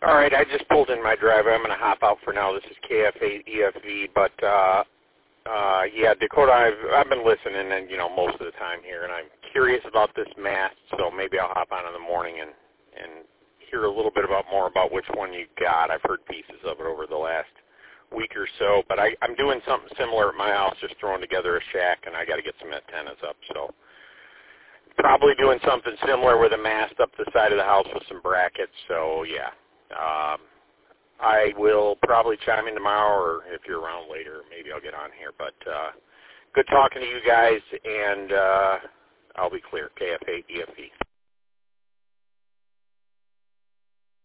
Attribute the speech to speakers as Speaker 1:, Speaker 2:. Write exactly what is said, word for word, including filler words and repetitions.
Speaker 1: All right, I just pulled in my driveway. I'm going to hop out for now. This is K F eight E F V, but uh, uh, yeah, Dakota, I've I've been listening, and you know, most of the time here, and I'm curious about this mast. So maybe I'll hop on in the morning and and hear a little bit about more about which one you got. I've heard pieces of it over the last week or so, but I, I'm doing something similar at my house, just throwing together a shack, and I got to get some antennas up. So probably doing something similar with a mast up the side of the house with some brackets. So yeah. Um, I will probably chime in tomorrow, or if you're around later, maybe I'll get on here. But uh, good talking to you guys, and uh, I'll be clear. K F eight E F V.